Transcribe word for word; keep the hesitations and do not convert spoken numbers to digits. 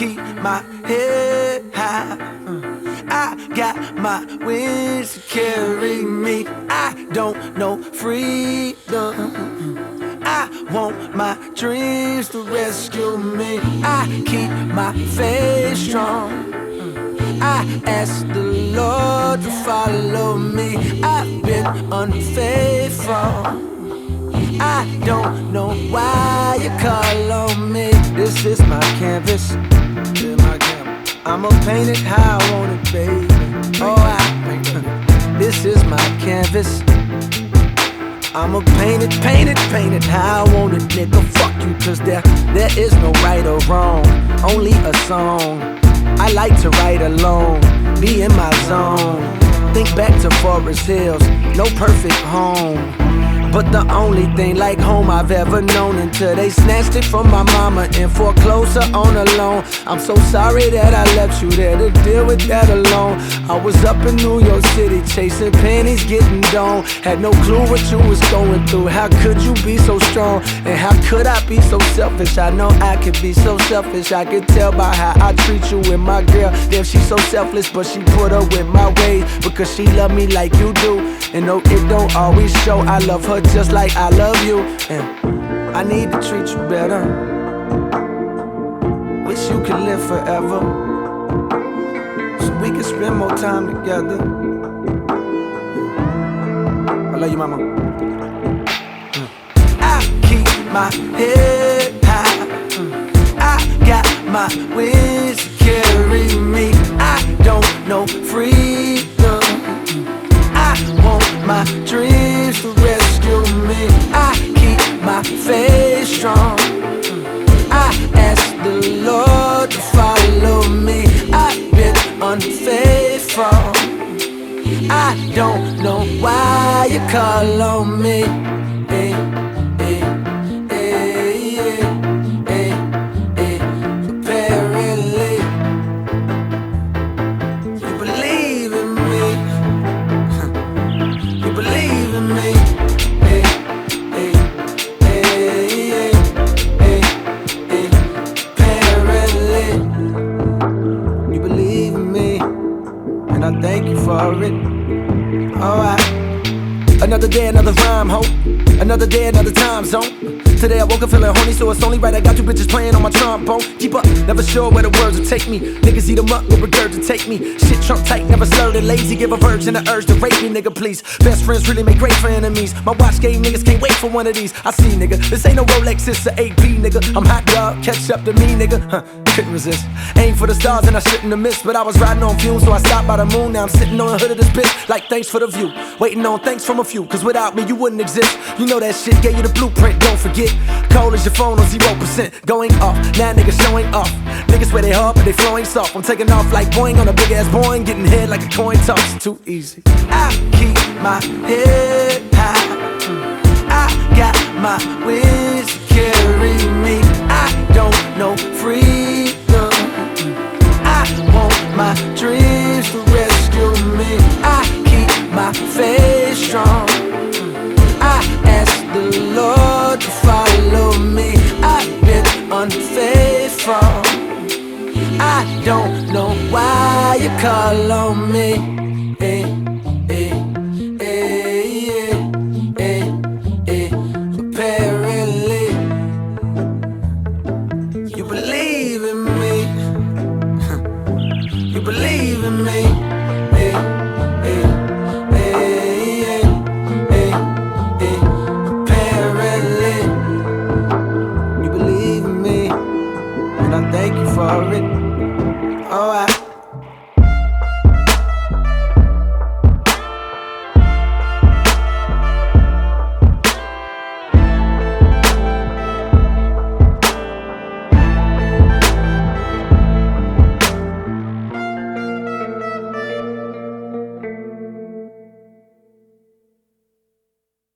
keep my head high. I got my wings to carry me. I don't know freedom. I want my dreams to rescue me. I keep my faith strong. I ask the Lord to follow me. I've been unfaithful. I don't know why you call on me. This is my canvas. Yeah, my canvas. I'ma paint it how I want it, baby. Oh, I This is my canvas. I'ma paint it, paint it, paint it how I want it, nigga. Fuck you, cause there, there is no right or wrong, only a song. I like to write alone, be in my zone. Think back to Forest Hills, no perfect home, but the only thing like home I've ever known, until they snatched it from my mama and foreclosed her on a loan. I'm so sorry that I left you there to deal with that alone. I was up in New York City chasing pennies, getting down. Had no clue what you was going through. How could you be so strong? And how could I be so selfish? I know I could be so selfish. I could tell by how I treat you and my girl. Damn, she's so selfless, but she put up with my ways because she love me like you do. And no, it don't always show. I love her just like I love you, and I need to treat you better. Wish you could live forever, so we can spend more time together. I love you, mama. I keep my head high. I got my wings to carry me. I don't know freedom. I want my dreams to rescue me. I keep my faith strong. I ask the Lord to follow me. I've been unfaithful. I don't know why you call on me. Hey, hey, hey, hey, hey, hey. Apparently, you believe in me. You believe in me. Hey, hey, hey, hey, hey, hey. Apparently, you believe in me, and I thank you for it. Alright. Another day, another rhyme, ho. Another day, another time zone. Today I woke up feeling horny, so it's only right I got two bitches playing on my trombone. Keep up, never sure where the words will take me. Niggas eat them up, will regurgitate me. Shit trunk tight, never slurred and lazy. Give a virgin the urge to rape me, nigga, please. Best friends really make great for enemies. My watch game niggas can't wait for one of these. I see, nigga, this ain't no Rolex, it's a A P, nigga. I'm hot, dog, catch up to me, nigga. Huh, couldn't resist. Aim for the stars and I shouldn't have missed, but I was riding on fumes, so I stopped by the moon. Now I'm sitting on the hood of this bitch, like thanks for the view. Waiting on thanks from a few, cause without me you wouldn't exist. You know that shit gave you the blueprint, don't forget. Cold as your phone on zero percent, going off. Now niggas showing off. Niggas swear they hard, but they flowing soft. I'm taking off like Boeing on a big ass Boeing, getting hit like a coin toss. Too easy. I keep my head high. I got my wings to carry me. I don't know freedom. I want my dreams to rescue me. I keep my faith strong. I ask the Lord to follow me. I've been unfaithful. I don't know why you call on me. Hey.